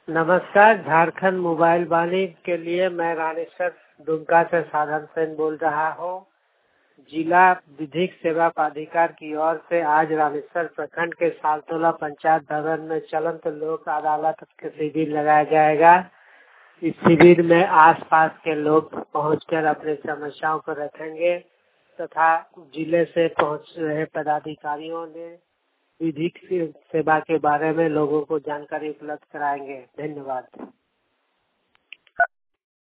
नमस्कार। झारखंड मोबाइल वाणी के लिए मैं रानीसर दुमका से साधन सेन बोल रहा हूँ। जिला विधिक सेवा प्राधिकार की ओर से आज रानीसर प्रखंड के सालतोला पंचायत भवन में चलंत लोक अदालत के शिविर लगाया जाएगा। इस शिविर में आसपास के लोग पहुंचकर अपनी समस्याओं को रखेंगे तथा जिले से पहुंच रहे पदाधिकारियों ने विधिक सेवा के बारे में लोगों को जानकारी उपलब्ध कराएंगे। धन्यवाद।